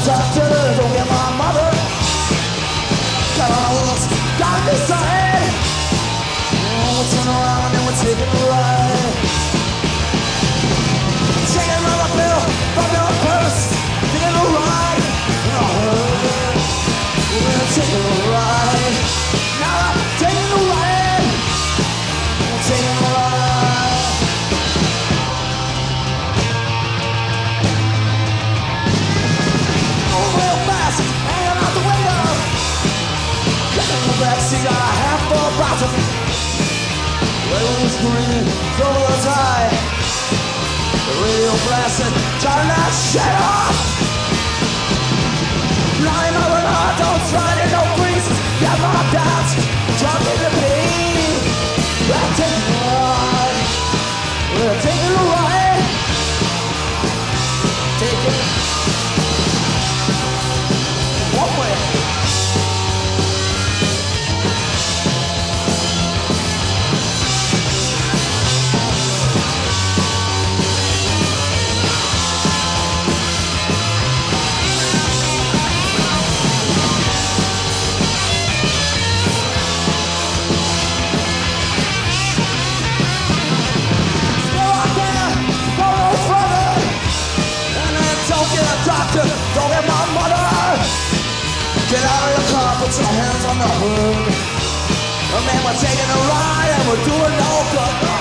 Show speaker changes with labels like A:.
A: doctor, don't get my mother. Got on our wheels, got me started. We'll turn around and we're taking a ride. Taking another pill from your purse. Taking a ride. We're taking a ride. Now I'm taking a ride. We're taking a ride. Moving real fast, hanging out the window. Getting in the backseat, got a half full bottle. Railroad screen, over the tie. The radio blasting, turn that shit off. Lying over the heart, don't try to no grease. Got my doubts, drunk in the pain. We're taking a ride. We're taking a ride. Taking one way. Doctor, don't get my mother. Get out of the car, put your hands on the hood. Man, we're taking a ride and we're doing no good.